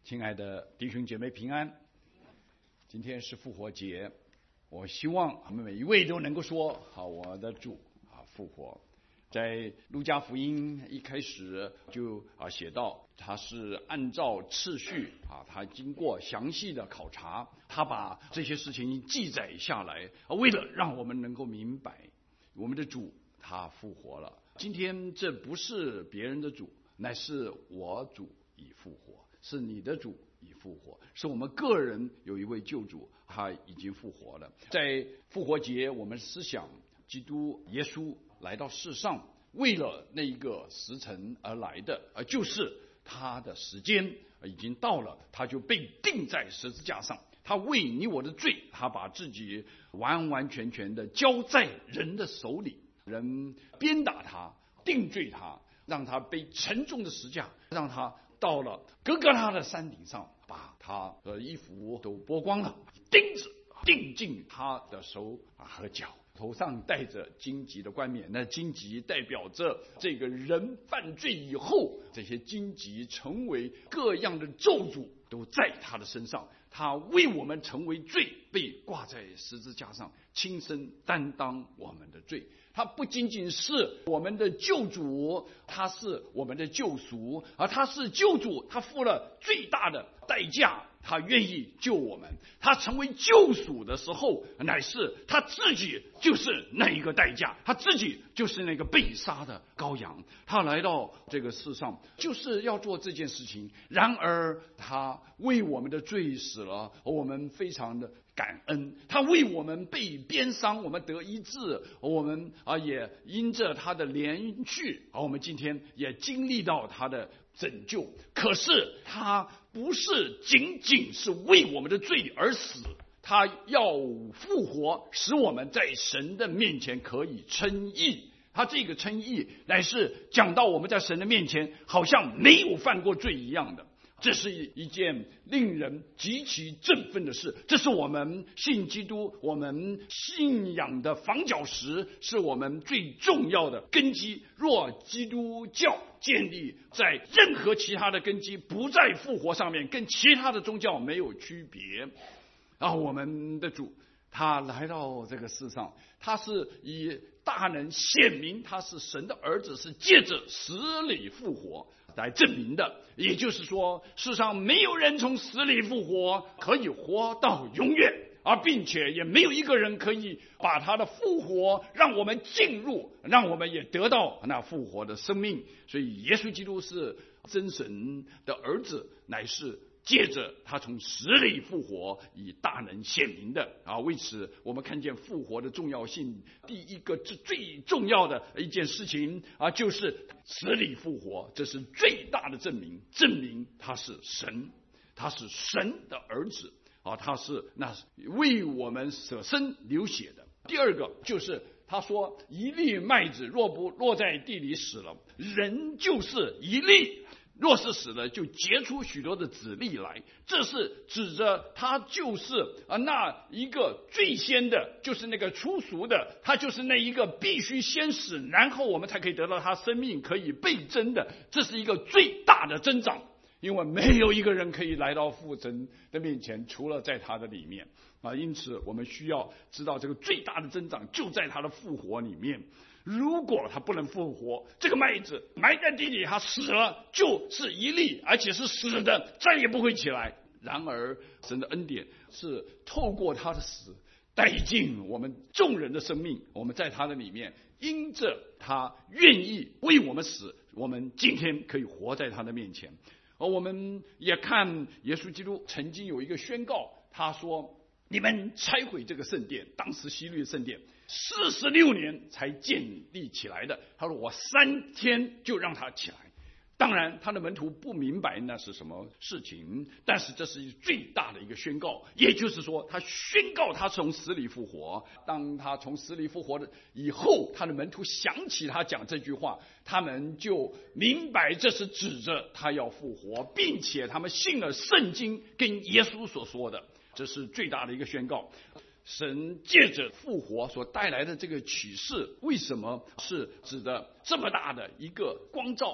亲爱的弟兄姐妹平安，今天是复活节，我希望我们每一位都能够说好，我的主复活。在路加福音一开始就写到，他是按照次序他经过详细的考察，他把这些事情记载下来，为了让我们能够明白我们的主他复活了。今天这不是别人的主，乃是我主已复活，是你的主已复活，是我们个人有一位救主，他已经复活了。在复活节，我们思想基督耶稣来到世上，为了那一个时辰而来的，就是他的时间已经到了，他就被钉在十字架上，他为你我的罪，他把自己完完全全的交在人的手里，人鞭打他，定罪他，让他背沉重的十架，让他到了哥哥拉的山顶上，把他的衣服都剥光了，钉子钉进他的手和脚，头上戴着荆棘的冠冕，那荆棘代表着这个人犯罪以后，这些荆棘成为各样的咒诅都在他的身上，他为我们成为罪，被挂在十字架上，亲身担当我们的罪。他不仅仅是我们的救主，他是我们的救赎，而他是救主，他付了最大的代价，他愿意救我们。他成为救赎的时候，乃是他自己就是那一个代价，他自己就是那个被杀的羔羊，他来到这个世上就是要做这件事情。然而他为我们的罪死了，我们非常的感恩，他为我们被鞭伤，我们得医治，我们也因着他的连续，我们今天也经历到他的拯救。可是他不是仅仅是为我们的罪而死，他要复活，使我们在神的面前可以称义。他这个称义乃是讲到我们在神的面前好像没有犯过罪一样的，这是一件令人极其振奋的事，这是我们信基督，我们信仰的房角石，是我们最重要的根基。若基督教建立在任何其他的根基不在复活上面，跟其他的宗教没有区别。我们的主他来到这个世上，他是以大能显明他是神的儿子，是借着死里复活来证明的。也就是说，世上没有人从死里复活可以活到永远，并且也没有一个人可以把他的复活让我们进入，让我们也得到那复活的生命。所以耶稣基督是真神的儿子，乃是借着他从死里复活，以大能显明的为此我们看见复活的重要性。第一个最重要的一件事情就是死里复活，这是最大的证明，证明他是神，他是神的儿子他是那为我们舍身流血的。第二个就是他说，一粒麦子若不落在地里死了，人就是一粒，若是死了，就结出许多的子粒来。这是指着他就是那一个最先的，就是那个初熟的，他就是那一个必须先死，然后我们才可以得到他生命可以倍增的。这是一个最大的增长，因为没有一个人可以来到父神的面前，除了在他的里面因此我们需要知道这个最大的增长就在他的复活里面。如果他不能复活，这个麦子埋在地里，他死了就是一粒，而且是死的，再也不会起来。然而神的恩典是透过他的死带进我们众人的生命，我们在他的里面，因着他愿意为我们死，我们今天可以活在他的面前。我们也看耶稣基督曾经有一个宣告，他说，你们拆毁这个圣殿，当时希律圣殿46年才建立起来的，他说我3天就让他起来。当然他的门徒不明白那是什么事情，但是这是最大的一个宣告，也就是说他宣告他从死里复活。当他从死里复活的以后，他的门徒想起他讲这句话，他们就明白这是指着他要复活，并且他们信了圣经跟耶稣所说的，这是最大的一个宣告。神借着复活所带来的这个启示，为什么是指的这么大的一个光照？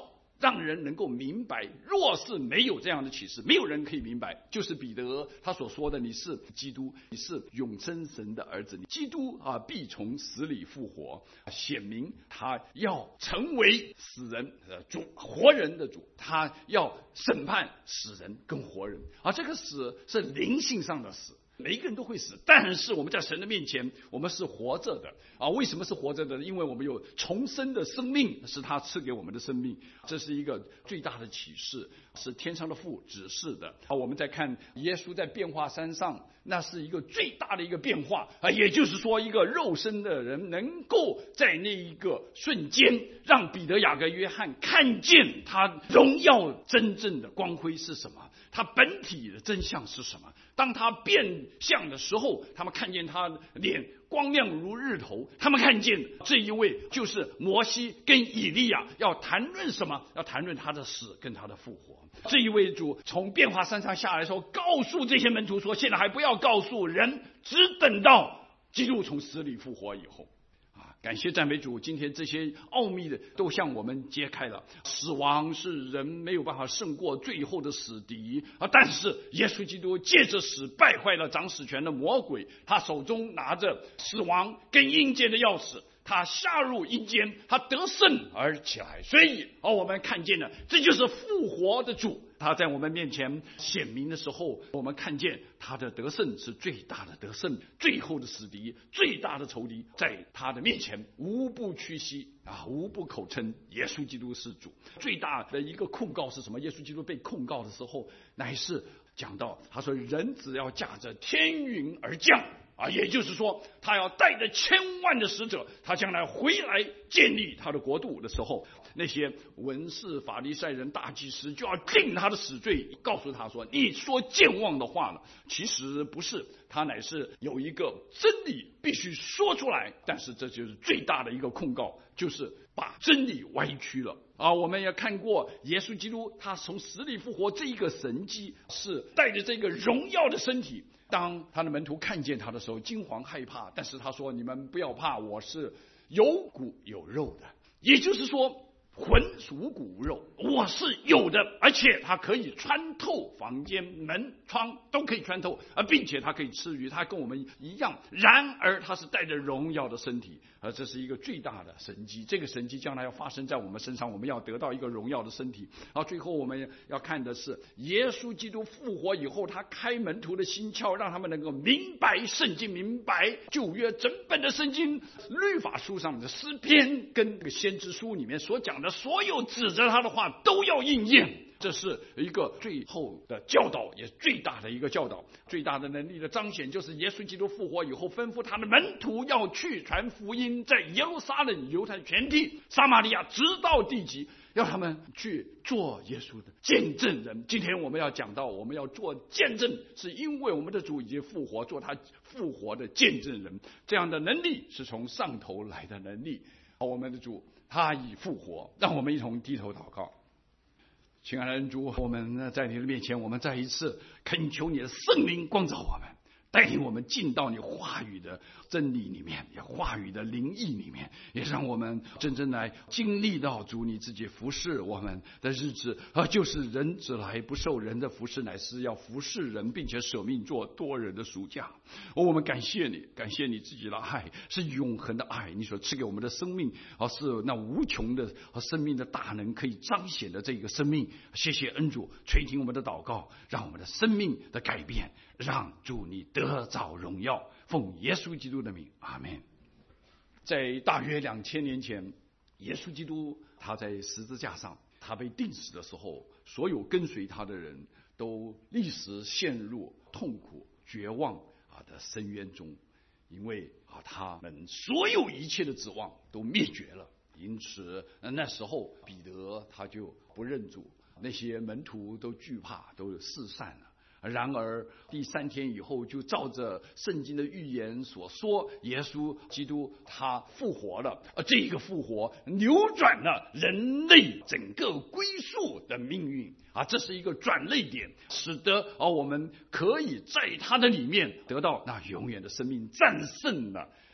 让人能够明白。若是没有这样的启示，没有人可以明白。就是彼得他所说的，你是基督，你是永生神的儿子，基督必从死里复活，显明他要成为死人主，活人的主，他要审判死人跟活人。这个死是灵性上的死，每一个人都会死，但是我们在神的面前，我们是活着的为什么是活着的？因为我们有重生的生命，是他赐给我们的生命，这是一个最大的启示，是天上的父指示的。我们再看耶稣在变化山上，那是一个最大的一个变化也就是说，一个肉身的人能够在那一个瞬间，让彼得、雅各、约翰看见他荣耀真正的光辉是什么，他本体的真相是什么。当他变相的时候，他们看见他脸光亮如日头，他们看见这一位就是摩西跟以利亚，要谈论什么？要谈论他的死跟他的复活。这一位主从变化山上下来的时候，告诉这些门徒说，现在还不要告诉人，只等到基督从死里复活以后。感谢赞美主，今天这些奥秘的都向我们揭开了。死亡是人没有办法胜过最后的死敌但是耶稣基督借着死败坏了掌死权的魔鬼，他手中拿着死亡跟阴间的钥匙，他下入阴间，他得胜而起来。所以我们看见了，这就是复活的主，他在我们面前显明的时候，我们看见他的得胜是最大的得胜，最后的死敌，最大的仇敌，在他的面前无不屈膝无不口称耶稣基督是主。最大的一个控告是什么？耶稣基督被控告的时候，乃是讲到他说，人只要驾着天云而降也就是说，他要带着千万的使者，他将来回来建立他的国度的时候，那些文士、法利赛人、大祭司就要定他的死罪，告诉他说，你说健忘的话了。其实不是，他乃是有一个真理必须说出来，但是这就是最大的一个控告，就是把真理歪曲了我们也看过耶稣基督他从死里复活这一个神迹，是带着这个荣耀的身体。当他的门徒看见他的时候，惊惶害怕，但是他说，你们不要怕，我是有骨有肉的，也就是说魂是无骨无肉，我是有的，而且它可以穿透房间门窗都可以穿透并且它可以吃鱼，它跟我们一样，然而它是带着荣耀的身体这是一个最大的神迹。这个神迹将来要发生在我们身上，我们要得到一个荣耀的身体最后我们要看的是耶稣基督复活以后，他开门徒的心窍，让他们能够明白圣经，明白旧约整本的圣经，律法书上的诗篇跟这个先知书里面所讲的所有指着他的话都要应验。这是一个最后的教导，也是最大的一个教导。最大的能力的彰显，就是耶稣基督复活以后，吩咐他的门徒要去传福音，在耶路撒冷、犹太全地、撒玛利亚，直到地极，要他们去做耶稣的见证人。今天我们要讲到，我们要做见证，是因为我们的主已经复活，做他复活的见证人。这样的能力是从上头来的能力。我们的主他已复活，让我们一同低头祷告。亲爱的主，我们在你的面前，我们再一次恳求你的圣灵光照我们，带领我们进到你话语的真理里面，也话语的灵意里面，也让我们真正来经历到主你自己服侍我们的日子就是人子来不受人的服侍，乃是要服侍人，并且舍命做多人的赎价。我们感谢你，感谢你自己的爱是永恒的爱，你所赐给我们的生命是那无穷的生命的大能可以彰显的这个生命。谢谢恩主垂听我们的祷告，让我们的生命的改变，让主你得着荣耀，奉耶稣基督的名，阿们。在大约2000年前，耶稣基督他在十字架上，他被钉死的时候，所有跟随他的人都立时陷入痛苦绝望的深渊中，因为他们所有一切的指望都灭绝了。因此那时候彼得他就不认主，那些门徒都惧怕，都四散了。然而第3天以后，就照着圣经的预言所说，耶稣基督他复活了，这个复活扭转了人类整个归宿的命运这是一个转捩点，使得我们可以在他的里面得到那永远的生命，战胜了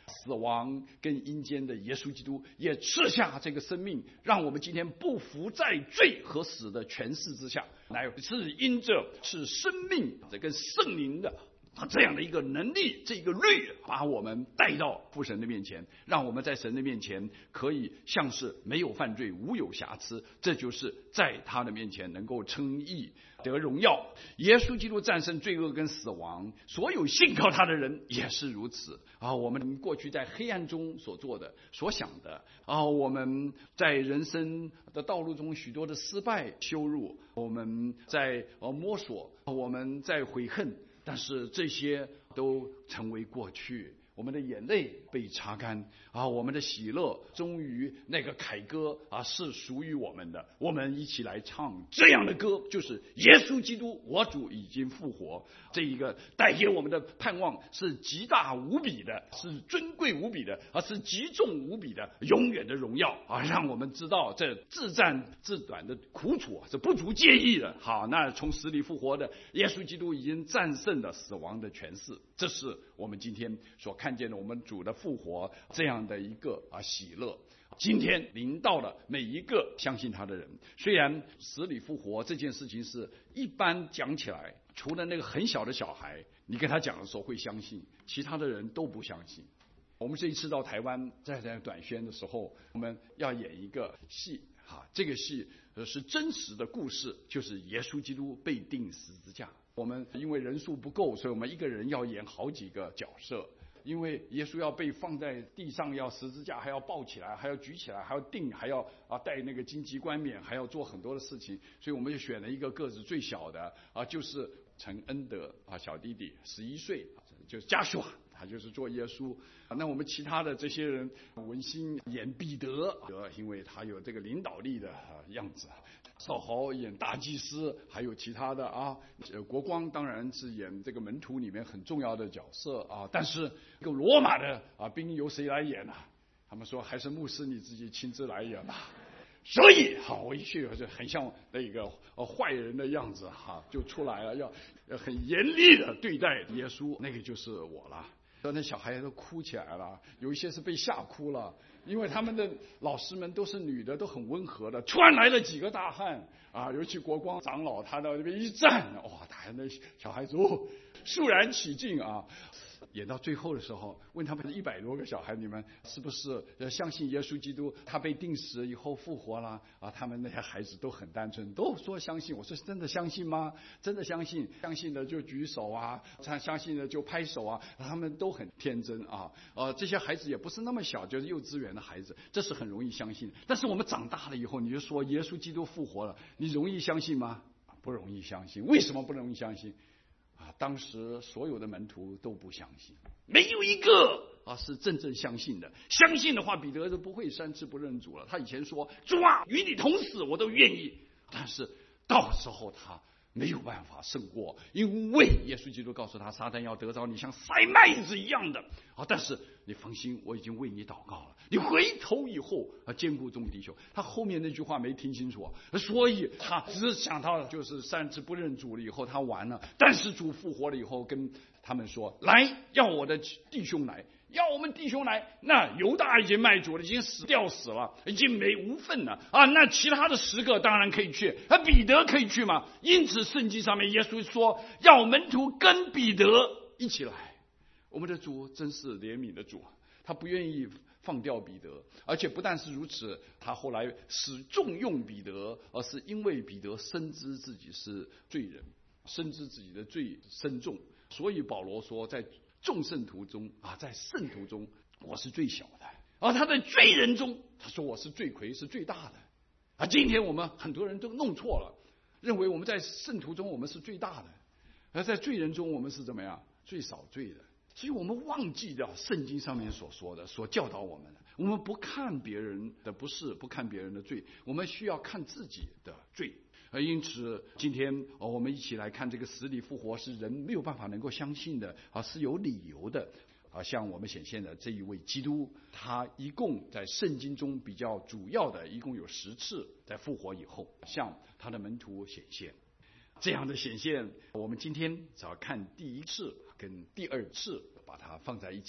死亡跟阴间的耶稣基督也赐下这个生命，让我们今天不服在罪和死的权势之下，乃是因着是生命这跟圣灵的他这样的一个能力，这个律把我们带到父神的面前，让我们在神的面前可以像是没有犯罪，无有瑕疵，这就是在他的面前能够称义得荣耀。耶稣基督战胜罪恶跟死亡，所有信靠他的人也是如此啊！我们过去在黑暗中所做的、所想的啊，我们在人生的道路中许多的失败、羞辱，我们在摸索，我们在悔恨，但是这些都成为过去。我们的眼泪被擦干啊，我们的喜乐终于那个凯歌啊是属于我们的。我们一起来唱这样的歌，就是耶稣基督我主已经复活，这一个带给我们的盼望是极大无比的，是尊贵无比的，是极重无比的，永远的荣耀啊！让我们知道这自战自短的苦楚是不足介意的。好，那从死里复活的耶稣基督已经战胜了死亡的权势，这是我们今天所看见的我们主的复活这样的一个喜乐。今天临到了每一个相信他的人。虽然死里复活这件事情是一般讲起来，除了那个很小的小孩，你跟他讲的时候会相信，其他的人都不相信。我们这一次到台湾，在短宣的时候，我们要演一个戏这个戏是真实的故事，就是耶稣基督被钉十字架。我们因为人数不够，所以我们一个人要演好几个角色。因为耶稣要被放在地上，要十字架，还要抱起来，还要举起来，还要钉，还要戴那个荆棘冠冕，还要做很多的事情，所以我们就选了一个个子最小的就是陈恩德小弟弟11岁，就是加许瓦，他就是做耶稣。那我们其他的这些人，文心演彼得，因为他有这个领导力的样子。少豪演大祭司，还有其他的国光当然是演这个门徒里面很重要的角色但是这个罗马的兵由谁来演呢？他们说还是牧师你自己亲自来演吧。所以我一去就很像那个坏人的样子就出来了，要很严厉的对待耶稣，那个就是我了。那小孩都哭起来了，有一些是被吓哭了，因为他们的老师们都是女的，都很温和的。突然来了几个大汉尤其国光长老，他到那边一站，他那小孩子肃然起敬演到最后的时候，问他们100多个小孩，你们是不是相信耶稣基督他被钉死以后复活了他们那些孩子都很单纯，都说相信。我说真的相信吗？真的相信，相信的就举手相信的就拍手他们都很天真这些孩子也不是那么小，就是幼稚园的孩子，这是很容易相信。但是我们长大了以后，你就说耶稣基督复活了，你容易相信吗？不容易相信。为什么不容易相信？当时所有的门徒都不相信，没有一个是真正相信的。相信的话，彼得就不会3次不认主了。他以前说主与你同死我都愿意，但是到时候他没有办法胜过，因为耶稣基督告诉他，撒旦要得着你像筛麦子一样的但是你放心，我已经为你祷告了，你回头以后坚固众弟兄。他后面那句话没听清楚，所以他只想到就是3次不认主了以后他完了。但是主复活了以后跟他们说，来，要我的弟兄来，要我们弟兄来。那犹大已经卖主了，已经死了，已经无份了那其他的10个当然可以去，彼得可以去吗？因此圣经上面耶稣说要门徒跟彼得一起来。我们的主真是怜悯的主，他不愿意放掉彼得，而且不但是如此，他后来使重用彼得，而是因为彼得深知自己是罪人，深知自己的罪深重，所以保罗说在众圣徒中在圣徒中我是最小的，而他在罪人中他说我是罪魁，是最大的今天我们很多人都弄错了，认为我们在圣徒中我们是最大的，而在罪人中我们是怎么样？最少罪的。所以我们忘记掉圣经上面所说的，所教导我们的。我们不看别人的不是，不看别人的罪，我们需要看自己的罪。因此今天我们一起来看这个死里复活是人没有办法能够相信的是有理由的像我们显现的这一位基督，他一共在圣经中比较主要的一共有10次在复活以后向他的门徒显现。这样的显现我们今天只要看第1次跟第2次把它放在一起的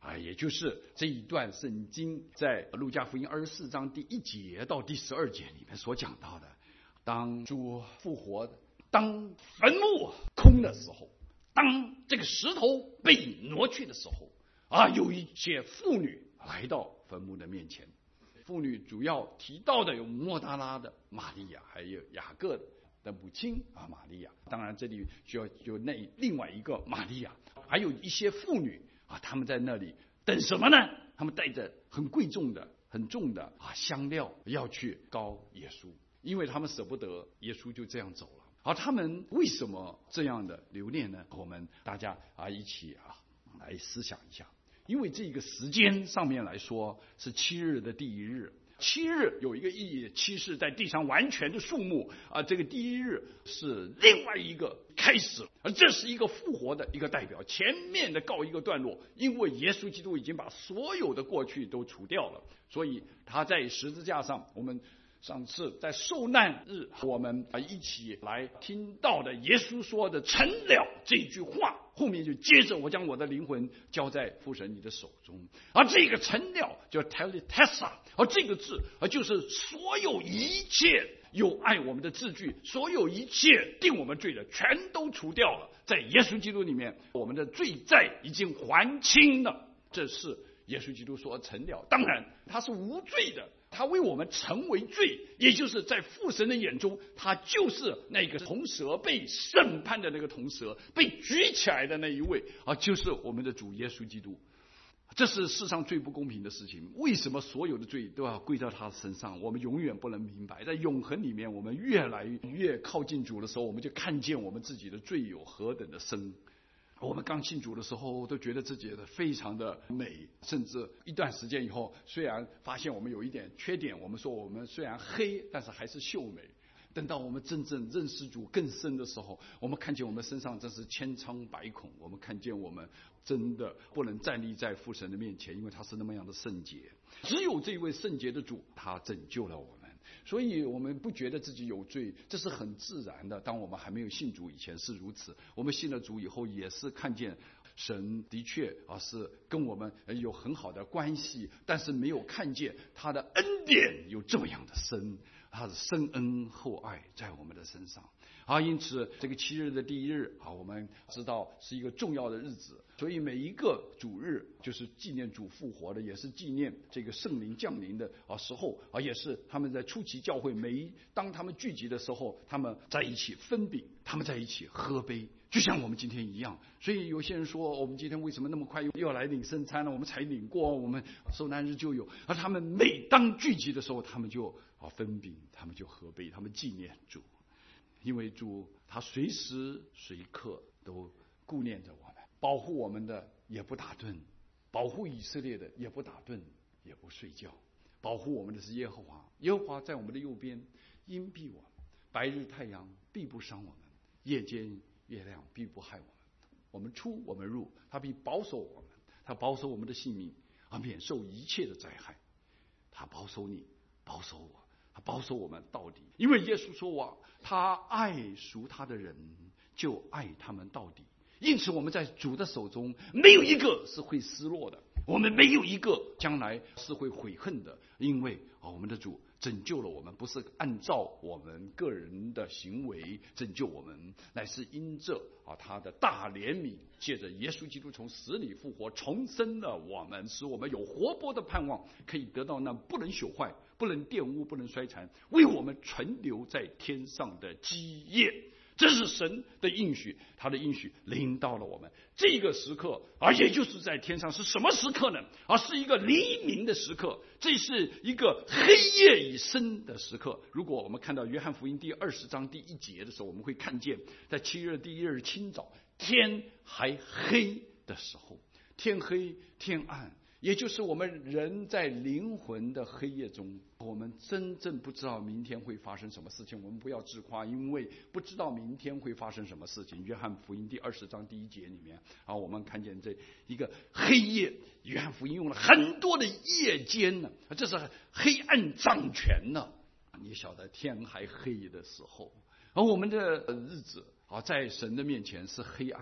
也就是这一段圣经在路加福音24章第1节到第12节里面所讲到的，当主复活，当坟墓空的时候，当这个石头被挪去的时候，有一些妇女来到坟墓的面前。妇女主要提到的有莫大拉的玛利亚，还有雅各的母亲玛利亚。当然这里需要有另外一个玛利亚，还有一些妇女他们在那里等什么呢？他们带着很贵重的、很重的香料要去膏耶稣，因为他们舍不得耶稣就这样走了。他们为什么这样的留恋呢？我们大家一起来思想一下。因为这个时间上面来说是7日的第1日，7日有一个意义，7是在地上完全的数目这个第1日是另外一个开始，而这是一个复活的一个代表，前面的告一个段落，因为耶稣基督已经把所有的过去都除掉了，所以他在十字架上，我们上次在受难日我们一起来听到的耶稣说的成了这句话，后面就接着我将我的灵魂交在父神你的手中，而这个成了叫 teletesa， 而这个字就是所有一切有爱我们的字句，所有一切定我们罪的全都除掉了，在耶稣基督里面我们的罪债已经还清了，这是耶稣基督说成了。当然他是无罪的，他为我们成为罪，也就是在父神的眼中，他就是那个铜蛇，被审判的那个铜蛇，被举起来的那一位就是我们的主耶稣基督。这是世上最不公平的事情，为什么所有的罪都要归到他身上？我们永远不能明白。在永恒里面，我们越来越靠近主的时候，我们就看见我们自己的罪有何等的深。我们刚信主的时候都觉得自己的非常的美，甚至一段时间以后，虽然发现我们有一点缺点，我们说我们虽然黑，但是还是秀美。等到我们真正认识主更深的时候，我们看见我们身上真是千疮百孔，我们看见我们真的不能站立在父神的面前，因为他是那么样的圣洁。只有这位圣洁的主，他拯救了我们，所以我们不觉得自己有罪，这是很自然的。当我们还没有信主以前是如此，我们信了主以后也是看见神的确是跟我们有很好的关系，但是没有看见他的恩典有这么样的深，他的深恩厚爱在我们的身上因此这个7日的第1日我们知道是一个重要的日子，所以每一个主日就是纪念主复活的，也是纪念这个圣灵降临的时候也是他们在初期教会当他们聚集的时候，他们在一起分饼，他们在一起喝杯，就像我们今天一样。所以有些人说我们今天为什么那么快又要来领圣餐呢？我们才领过，我们受难日就有。而他们每当聚集的时候，他们就分饼，他们就喝杯，他们纪念主。因为主他随时随刻都顾念着我们，保护我们的也不打盹，保护以色列的也不打盹也不睡觉，保护我们的是耶和华，耶和华在我们的右边，荫庇我们，白日太阳必不伤我们，夜间月亮必不害我们，我们出我们入，他必保守我们，他保守我们的性命免受一切的灾害。他保守你，保守我，他保守我们到底。因为耶稣说他爱属他的人，就爱他们到底。因此我们在主的手中，没有一个是会失落的，我们没有一个将来是会悔恨的。因为我们的主拯救了我们，不是按照我们个人的行为拯救我们，乃是因着他的大怜悯，借着耶稣基督从死里复活，重生了我们，使我们有活泼的盼望，可以得到那不能朽坏、不能玷污、不能衰残，为我们存留在天上的基业。这是神的应许，他的应许临到了我们这个时刻也就是在天上。是什么时刻呢？是一个黎明的时刻，这是一个黑夜已深的时刻。如果我们看到约翰福音第20章第1节的时候，我们会看见在7日第1日清早，天还黑的时候，天黑天暗，也就是我们人在灵魂的黑夜中，我们真正不知道明天会发生什么事情。我们不要自夸，因为不知道明天会发生什么事情。约翰福音第20章第1节里面我们看见这一个黑夜，约翰福音用了很多的夜间呢，这是黑暗掌权呢。你晓得天还黑的时候，而我们的日子在神的面前是黑暗，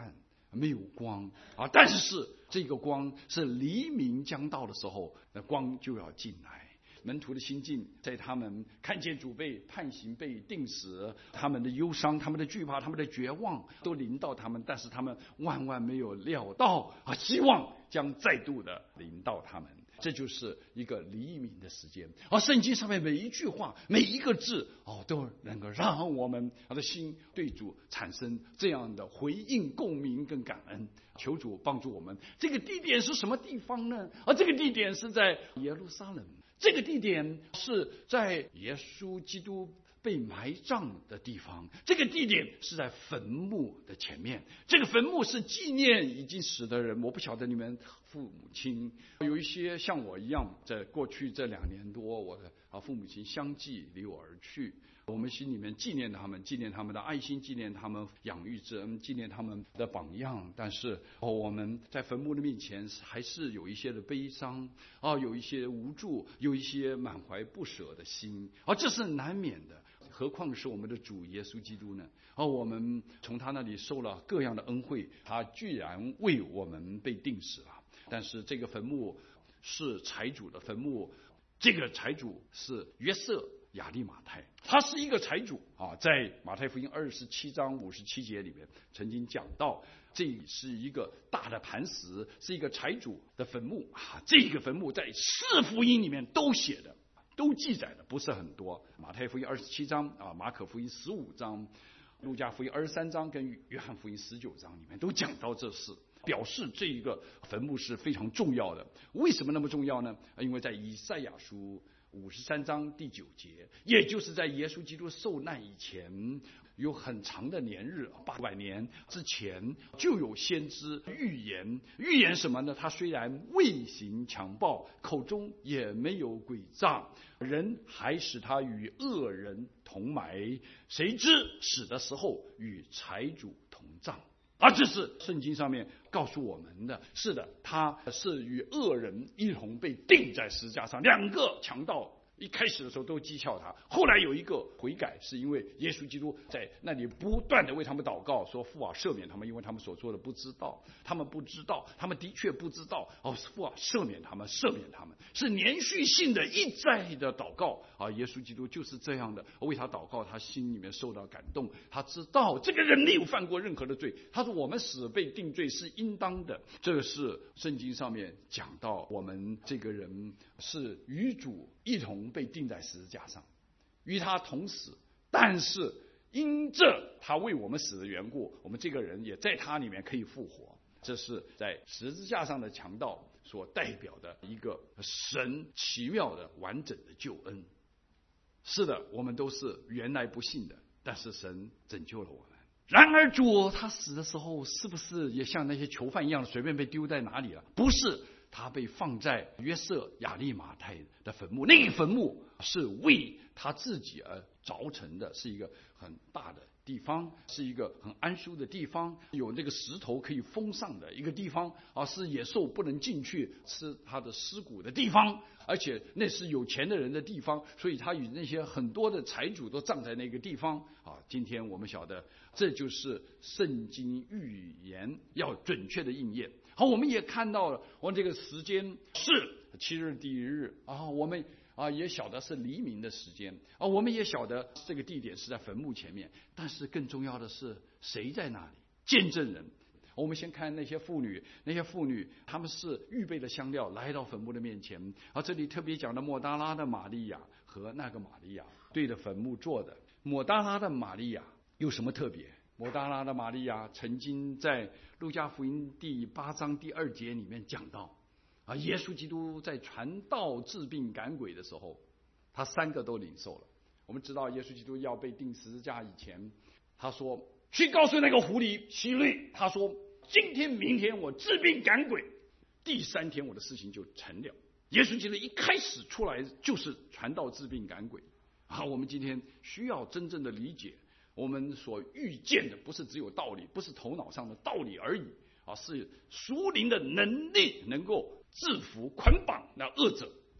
没有光啊。但是这个光是黎明将到的时候，那光就要进来。门徒的心境，在他们看见主被判刑、被定死，他们的忧伤、他们的惧怕、他们的绝望都临到他们，但是他们万万没有料到啊，希望将再度的临到他们。这就是一个黎明的时间。而圣经上面每一句话、每一个字都能够让我们的心对主产生这样的回应、共鸣跟感恩。求主帮助我们。这个地点是什么地方呢？这个地点是在耶路撒冷。这个地点是在耶稣基督被埋葬的地方，这个地点是在坟墓的前面。这个坟墓是纪念已经死的人。我不晓得你们父母亲有一些像我一样，在过去这2年多，我的父母亲相继离我而去。我们心里面纪念他们，纪念他们的爱心，纪念他们养育之恩，纪念他们的榜样。但是我们在坟墓的面前还是有一些的悲伤有一些无助，有一些满怀不舍的心这是难免的。何况是我们的主耶稣基督呢？我们从他那里受了各样的恩惠，他居然为我们被钉死了。但是这个坟墓是财主的坟墓，这个财主是约瑟亚利马太，他是一个财主在马太福音27章57节里面曾经讲到，这是一个大的磐石，是一个财主的坟墓这个坟墓在4福音里面都写的，都记载的，不是很多。马太福音27章马可福音15章，路加福音23章跟约翰福音19章里面都讲到这事，表示这一个坟墓是非常重要的。为什么那么重要呢？因为在以赛亚书53章第9节，也就是在耶稣基督受难以前有很长的年日，800年之前就有先知预言什么呢？他虽然未行强暴，口中也没有诡诈，人还使他与恶人同埋，谁知死的时候与财主同葬。这是圣经上面告诉我们的。是的，他是与恶人一同被钉在十字架上。2个强盗一开始的时候都讥笑他，后来有一个悔改，是因为耶稣基督在那里不断的为他们祷告，说父啊赦免他们，因为他们所做的不知道。他们不知道，他们的确不知道父啊赦免他们，赦免他们，是连续性的一再的祷告耶稣基督就是这样的为他祷告，他心里面受到感动，他知道这个人没有犯过任何的罪，他说我们死被定罪是应当的。这个是圣经上面讲到，我们这个人是与主一同被钉在十字架上，与他同死，但是因这他为我们死的缘故，我们这个人也在他里面可以复活。这是在十字架上的强盗所代表的一个神奇妙的完整的救恩。是的，我们都是原来不信的，但是神拯救了我们。然而主他死的时候是不是也像那些囚犯一样随便被丢在哪里了？不是，他被放在约瑟亚利马太的坟墓。那个坟墓是为他自己而凿成的，是一个很大的地方，是一个很安舒的地方，有那个石头可以封上的一个地方是野兽不能进去吃他的尸骨的地方，而且那是有钱的人的地方，所以他与那些很多的财主都葬在那个地方今天我们晓得，这就是圣经预言要准确的应验。我们也看到了，我们这个时间是7日第1日我们也晓得是黎明的时间我们也晓得这个地点是在坟墓前面，但是更重要的是谁在那里？见证人。我们先看那些妇女，她们是预备了香料来到坟墓的面前这里特别讲的抹大拉的玛利亚和那个玛利亚对着坟墓坐的。抹大拉的玛利亚有什么特别？抹大拉的玛利亚曾经在路加福音第8章第2节里面讲到耶稣基督在传道治病赶鬼的时候，他3个都领受了。我们知道耶稣基督要被钉十字架以前，他说去告诉那个狐狸希律，他说今天明天我治病赶鬼，第3天我的事情就成了。耶稣基督一开始出来就是传道治病赶鬼我们今天需要真正的理解，我们所遇见的不是只有道理，不是头脑上的道理而已是属灵的能力，能够制服捆绑那恶者。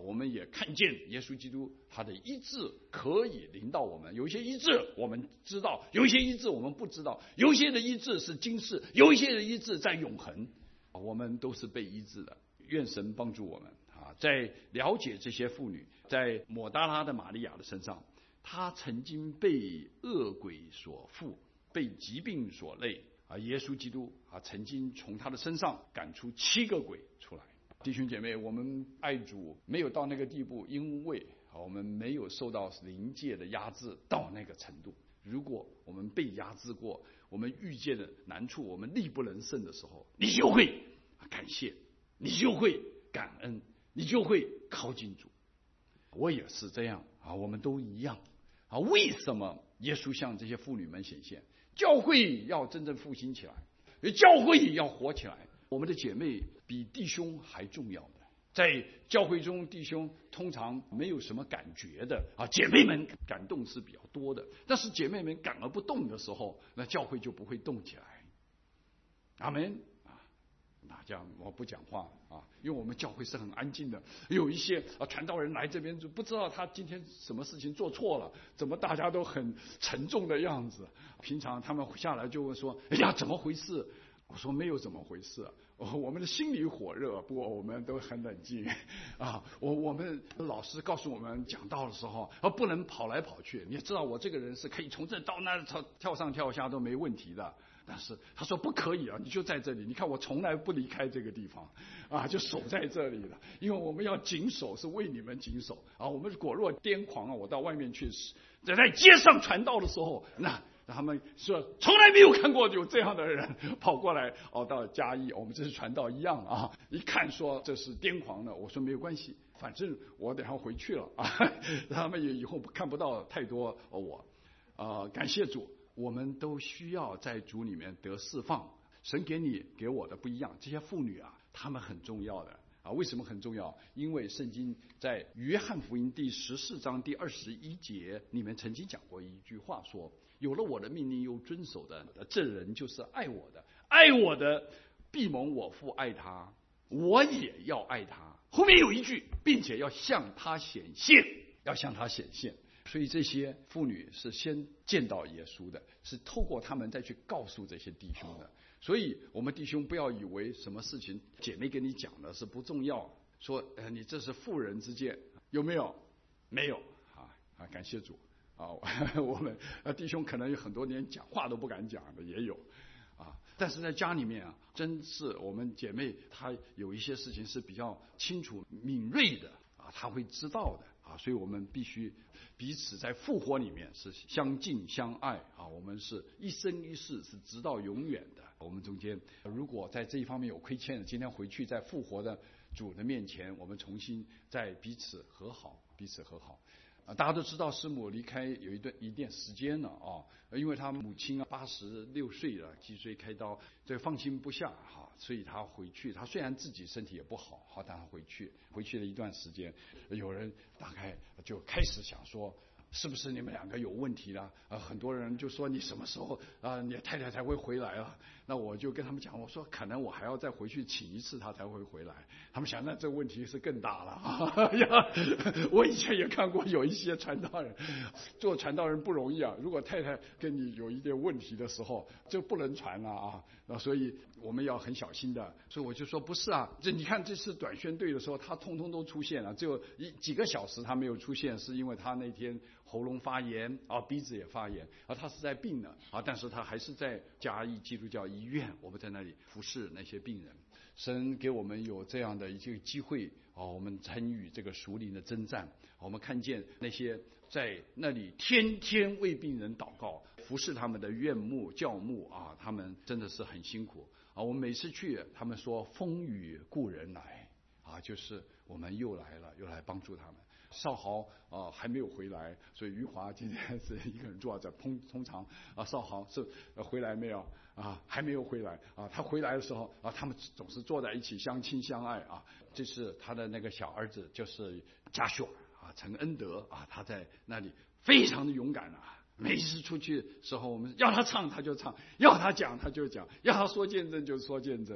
我们也看见耶稣基督他的医治可以临到我们。有一些医治我们知道，有一些医治我们不知道，有一些的医治是今世，有一些的医治在永恒。我们都是被医治的，愿神帮助我们在了解这些妇女，在抹大拉的玛利亚的身上，她曾经被恶鬼所附，被疾病所累耶稣基督曾经从她的身上赶出7个鬼出来。弟兄姐妹，我们爱主没有到那个地步，因为我们没有受到灵界的压制到那个程度。如果我们被压制过，我们遇见的难处，我们力不能胜的时候，你就会感谢，你就会感恩，你就会靠近主。我也是这样我们都一样为什么耶稣向这些妇女们显现？教会要真正复兴起来，教会要活起来。我们的姐妹比弟兄还重要的，在教会中，弟兄通常没有什么感觉的姐妹们感动是比较多的。但是姐妹们感而不动的时候，那教会就不会动起来。阿们那这样我不讲话因为我们教会是很安静的。有一些传道人来这边就不知道他今天什么事情做错了，怎么大家都很沉重的样子。平常他们下来就会说：“哎呀，怎么回事？”我说没有怎么回事我们的心里火热，不过我们都很冷静我们老师告诉我们讲道的时候不能跑来跑去。你知道我这个人是可以从这到那跳上跳下都没问题的，但是他说不可以你就在这里。你看我从来不离开这个地方就守在这里了，因为我们要谨守，是为你们谨守我们果若癫狂我到外面去，在街上传道的时候，那他们说从来没有看过有这样的人跑过来到嘉义，我们这是传道一样一看说这是癫狂的，我说没有关系，反正我等下回去了他们也以后看不到太多我感谢主，我们都需要在主里面得释放。神给你给我的不一样。这些妇女她们很重要的为什么很重要？因为圣经在约翰福音第14章第21节里面曾经讲过一句话，说有了我的命令又遵守的，这人就是爱我的，爱我的必蒙我父爱他，我也要爱他。后面有一句，并且要向他显现，要向他显现。所以这些妇女是先见到耶稣的，是透过他们再去告诉这些弟兄的。所以我们弟兄不要以为什么事情姐妹跟你讲的是不重要，说你这是妇人之见，有没有？没有感谢主我们弟兄可能有很多年讲话都不敢讲的也有但是在家里面真是我们姐妹她有一些事情是比较清楚敏锐的她会知道的所以我们必须彼此在复活里面是相敬相爱我们是一生一世，是直到永远的。我们中间如果在这一方面有亏欠，今天回去在复活的主的面前，我们重新再彼此和好，彼此和好大家都知道师母离开有一段时间了因为她母亲86岁了，脊椎开刀，这放心不下所以她回去。她虽然自己身体也不好但她回去了一段时间。有人大概就开始想说，是不是你们两个有问题了很多人就说你什么时候你太太才会回来了？那我就跟他们讲，我说可能我还要再回去请一次她才会回来。他们想那这个问题是更大了我以前也看过有一些传道人，做传道人不容易如果太太跟你有一点问题的时候，就不能传了那所以我们要很小心的。所以我就说不是这你看这次短宣队的时候，他通通都出现了，只有几个小时他没有出现，是因为他那天喉咙发炎鼻子也发炎他是在病了但是他还是在嘉义基督教医院，我们在那里服侍那些病人。神给我们有这样的一个机会我们参与这个属灵的征战。我们看见那些在那里天天为病人祷告，服侍他们的院牧教牧他们真的是很辛苦我们每次去，他们说风雨故人来就是我们又来了，又来帮助他们。少豪还没有回来，所以余华今天是一个人坐在通常少豪是回来没有还没有回来他回来的时候他们总是坐在一起相亲相爱这是他的那个小儿子，就是加秀尔陈恩德他在那里非常的勇敢每一次出去的时候，我们要他唱他就唱，要他讲他就讲，要他说见证就说见证。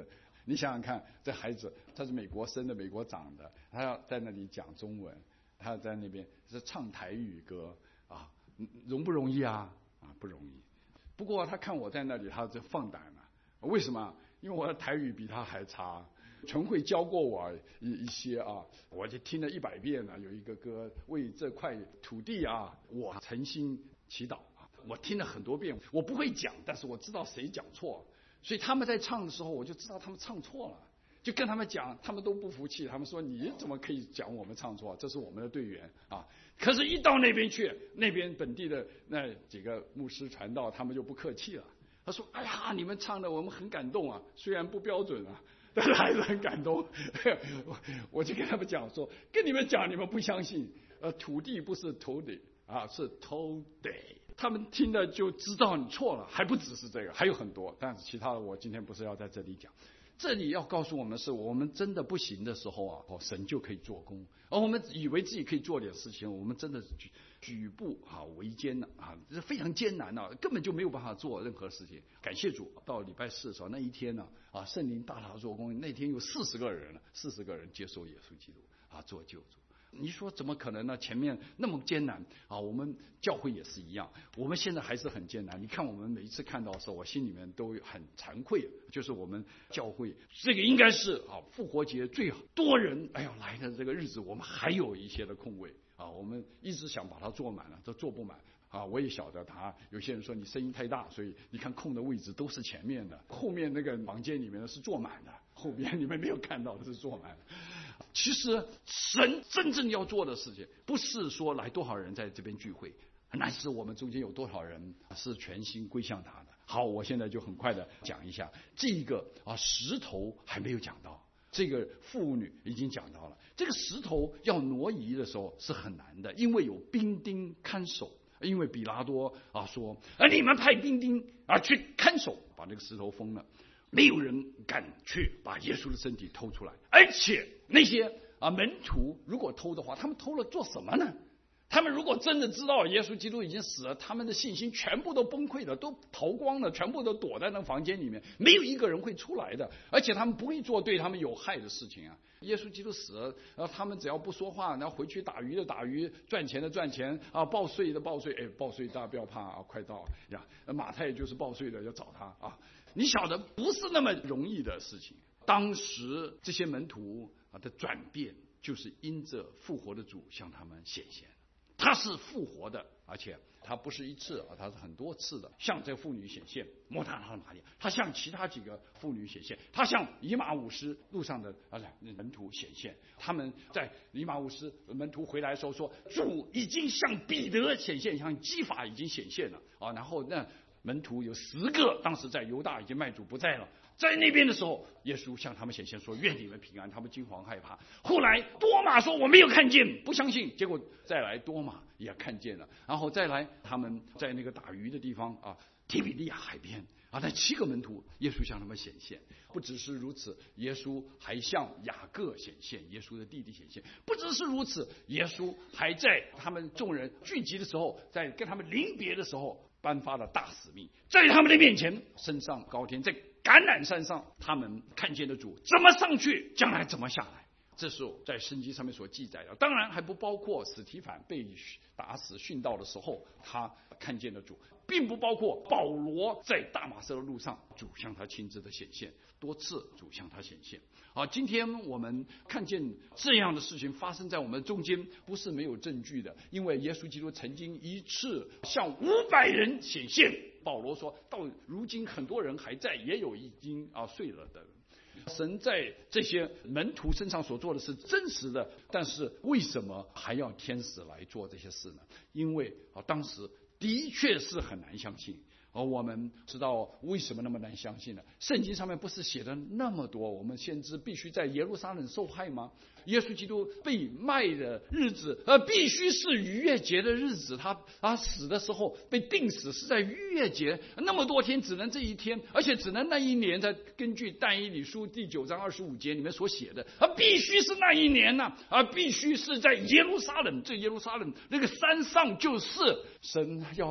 你想想看，这孩子他是美国生的，美国长的，他要在那里讲中文，他要在那边是唱台语歌啊，容不容易啊？不容易。不过他看我在那里，他就放胆了。为什么？因为我的台语比他还差。陈慧教过我一些啊，我就听了100遍了。有一个歌，为这块土地啊，我诚心祈祷啊，我听了很多遍。我不会讲，但是我知道谁讲错，所以他们在唱的时候，我就知道他们唱错了，就跟他们讲，他们都不服气，他们说你怎么可以讲我们唱错？这是我们的队员啊。可是，一到那边去，那边本地的那几个牧师传道，他们就不客气了。他说：“哎呀，你们唱的我们很感动啊，虽然不标准啊。”但是还是很感动，我就跟他们讲说，跟你们讲，你们不相信，土地不是土地啊，是土地。他们听了就知道你错了，还不只是这个，还有很多，但是其他的我今天不是要在这里讲。这里要告诉我们是，我们真的不行的时候啊，神就可以做工。而我们以为自己可以做点事情，我们真的举步维艰了啊，这非常艰难啊，根本就没有办法做任何事情。感谢主，到礼拜4的时候那一天呢，圣灵大大做工，那天有40个人了，40个人接受耶稣基督做救主。你说怎么可能呢？前面那么艰难啊，我们教会也是一样，我们现在还是很艰难。你看我们每一次看到的时候，我心里面都很惭愧，就是我们教会这个应该是复活节最多人来的这个日子，我们还有一些的空位我们一直想把它坐满了，都坐不满我也晓得有些人说你声音太大，所以你看空的位置都是前面的，后面那个房间里面的是坐满的，后边你们没有看到的是坐满的。其实神真正要做的事情，不是说来多少人在这边聚会，乃是我们中间有多少人是全心归向他的。好，我现在就很快的讲一下这个石头还没有讲到，这个妇女已经讲到了。这个石头要挪移的时候是很难的，因为有兵丁看守。因为比拉多说，你们派兵丁去看守，把这个石头封了。没有人敢去把耶稣的身体偷出来，而且那些门徒如果偷的话，他们偷了做什么呢？他们如果真的知道耶稣基督已经死了，他们的信心全部都崩溃了，都逃光了，全部都躲在那房间里面，没有一个人会出来的，而且他们不会做对他们有害的事情啊。耶稣基督死了，他们只要不说话，然后回去打鱼的打鱼，赚钱的赚钱报税的报税。报税大家不要怕快到呀，马太就是报税的，要找他你晓得不是那么容易的事情。当时这些门徒的转变，就是因着复活的主向他们显现。他是复活的，而且他不是一次他是很多次的向这个妇女显现，莫大拉的玛利亚，他向其他几个妇女显现，他向以马忤斯路上的门徒显现。他们在以马忤斯门徒回来的时候说，主已经向彼得显现，向基法已经显现了然后那门徒有10个，当时在犹大已经卖主不在了。在那边的时候，耶稣向他们显现说，愿你们平安。他们惊惶害怕。后来多马说我没有看见，不相信。结果再来多马也看见了。然后再来他们在那个打鱼的地方提比利亚海边那7个门徒，耶稣向他们显现。不只是如此，耶稣还向雅各显现，耶稣的弟弟显现。不只是如此，耶稣还在他们众人聚集的时候，在跟他们临别的时候颁发了大使命，在他们的面前升上高天，在橄榄山上他们看见了主，怎么上去将来怎么下来，这是在圣经上面所记载的。当然还不包括司提反被打死殉道的时候他看见了主，并不包括保罗在大马色的路上主向他亲自的显现，多次主向他显现今天我们看见这样的事情发生在我们中间，不是没有证据的。因为耶稣基督曾经一次向500人显现，保罗说到如今很多人还在，也有已经睡了的人。神在这些门徒身上所做的是真实的，但是为什么还要天使来做这些事呢？因为当时的确是很难相信。我们知道为什么那么难相信呢？圣经上面不是写的那么多，我们先知必须在耶路撒冷受害吗？耶稣基督被卖的日子必须是逾越节的日子，他死的时候被钉死是在逾越节，那么多天只能这一天，而且只能那一年。在根据但以理书第9章25节里面所写的必须是那一年必须是在耶路撒冷。这耶路撒冷那个山上，就是神要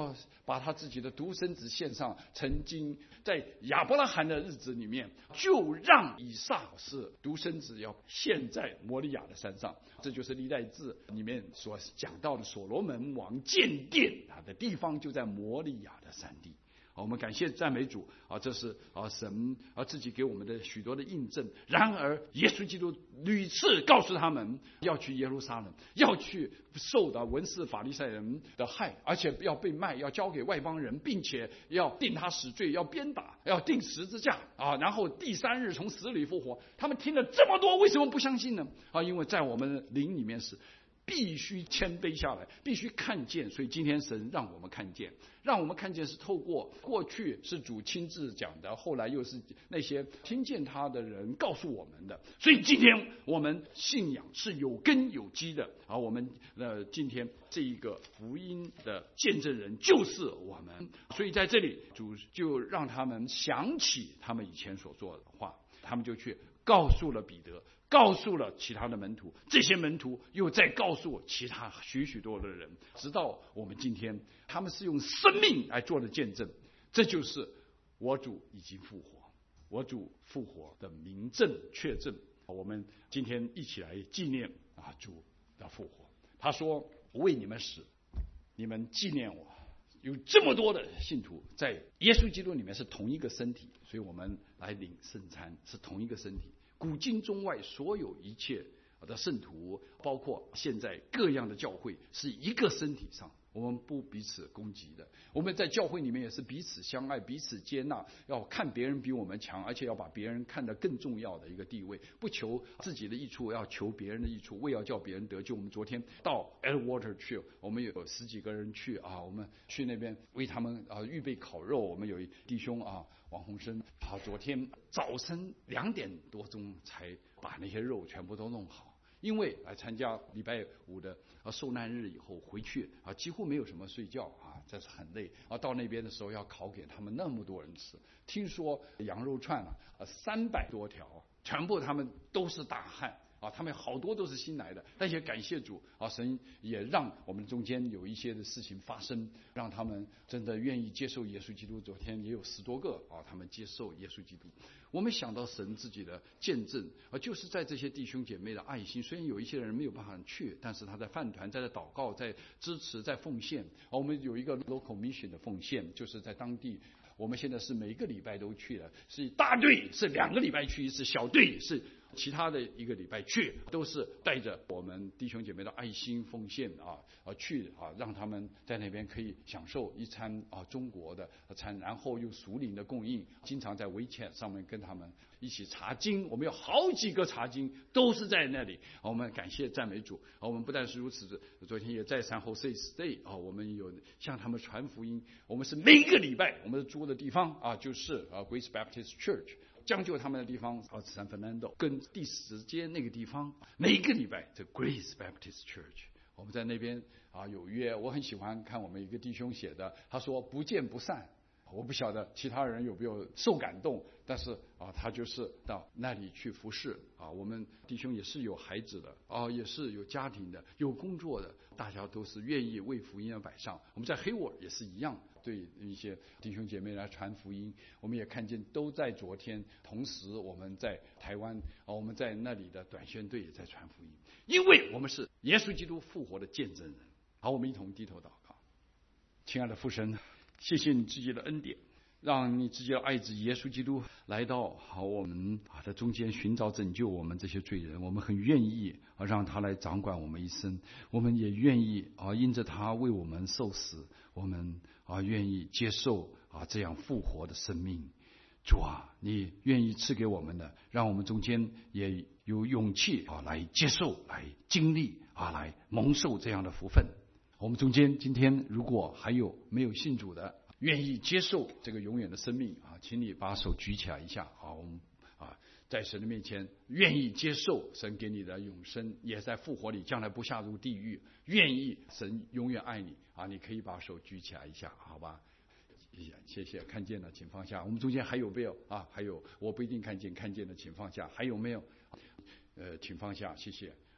把他自己的独生子献上，曾经在亚伯拉罕的日子里面，就让以撒是独生子要献在摩利亚的山上。这就是历代志里面所讲到的所罗门王建殿的地方，就在摩利亚的山地。我们感谢赞美主这是神自己给我们的许多的印证。然而耶稣基督屡次告诉他们要去耶路撒冷，要去受到文士法利赛人的害，而且要被卖，要交给外邦人，并且要定他死罪，要鞭打，要钉十字架然后第3日从死里复活。他们听了这么多，为什么不相信呢？因为在我们的灵里面是必须谦卑下来，必须看见。所以今天神让我们看见，是透过过去是主亲自讲的，后来又是那些听见他的人告诉我们的。所以今天我们信仰是有根有基的我们今天这一个福音的见证人就是我们。所以在这里主就让他们想起他们以前所做的话，他们就去告诉了彼得，告诉了其他的门徒，这些门徒又再告诉其他许多的人，直到我们今天，他们是用生命来做的见证。这就是我主已经复活，我主复活的明证确证。我们今天一起来纪念主的复活。他说：“我为你们死，你们纪念我。”有这么多的信徒在耶稣基督里面是同一个身体，所以我们来领圣餐是同一个身体。古今中外所有一切的圣徒，包括现在各样的教会，是一个身体上，我们不彼此攻击的。我们在教会里面也是彼此相爱，彼此接纳，要看别人比我们强，而且要把别人看得更重要的一个地位，不求自己的益处，要求别人的益处，为要叫别人得救。我们昨天到 Edgewater 去，我们有10几个人去我们去那边为他们预备烤肉。我们有一弟兄王洪生昨天早晨2点多钟才把那些肉全部都弄好，因为来参加礼拜5的受难日以后回去几乎没有什么睡觉这是很累到那边的时候要烤给他们那么多人吃，听说羊肉串300多条，全部他们都是大汗他们好多都是新来的，但也感谢主神也让我们中间有一些的事情发生，让他们真的愿意接受耶稣基督。昨天也有10多个他们接受耶稣基督。我们想到神自己的见证就是在这些弟兄姐妹的爱心，虽然有一些人没有办法去，但是他在饭团，在祷告，在支持，在奉献我们有一个 local mission 的奉献，就是在当地我们现在是每一个礼拜都去的，是大队是2个礼拜去一次，小队是其他的1个礼拜去，都是带着我们弟兄姐妹的爱心奉献去让他们在那边可以享受一餐中国的餐，然后又属灵的供应。经常在WeChat上面跟他们一起查经，我们有好几个查经都是在那里。我们感谢赞美主。我们不但是如此，昨天也在San Jose State我们有向他们传福音。我们是每一个礼拜我们住的地方就是Grace Baptist Church。将就他们的地方San Fernando 跟第10街那个地方，每一个礼拜这 Grace Baptist Church 我们在那边有约。我很喜欢看我们一个弟兄写的，他说不见不散。我不晓得其他人有没有受感动，但是他就是到那里去服侍我们弟兄也是有孩子的也是有家庭的，有工作的，大家都是愿意为福音而摆上。我们在黑沃也是一样，对一些弟兄姐妹来传福音。我们也看见都在昨天，同时我们在台湾我们在那里的短宣队也在传福音，因为我们是耶稣基督复活的见证人。好，我们一同低头祷告。亲爱的父神，谢谢你自己的恩典，让你自己的爱子耶稣基督来到我们的中间，寻找拯救我们这些罪人。我们很愿意让他来掌管我们一生，我们也愿意因着他为我们受死，我们愿意接受这样复活的生命。主你愿意赐给我们的，让我们中间也有勇气来接受，来经历来蒙受这样的福分。我们中间今天如果还有没有信主的，愿意接受这个永远的生命请你把手举起来一下我们在神的面前愿意接受神给你的永生，也在复活里将来不下入地狱，愿意神永远爱你你可以把手举起来一下，好吧？谢谢，看见了请放下。我们中间还有没有还有我不一定看见，看见了请放下。还有没有请放下，谢谢。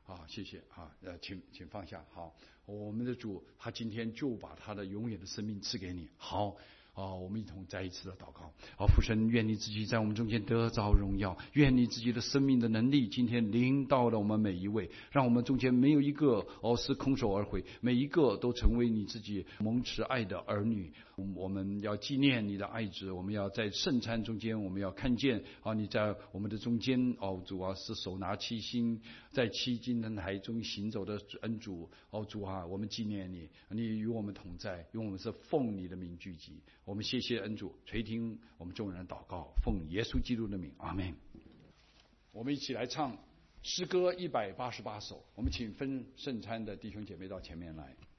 谢谢请放下。好，我们的主他今天就把他的永远的生命赐给你。好。我们一同再一次的祷告。父神，愿你自己在我们中间得着荣耀，愿你自己的生命的能力今天临到了我们每一位，让我们中间没有一个是空手而回，每一个都成为你自己蒙慈爱的儿女。我们要纪念你的爱子，我们要在圣餐中间，我们要看见你在我们的中间。主是手拿七星，在七金灯台中行走的恩主。主我们纪念你，你与我们同在，因为我们是奉你的名聚集。我们谢谢恩主，垂听我们众人的祷告，奉耶稣基督的名，阿们。我们一起来唱诗歌188首，我们请分圣餐的弟兄姐妹到前面来。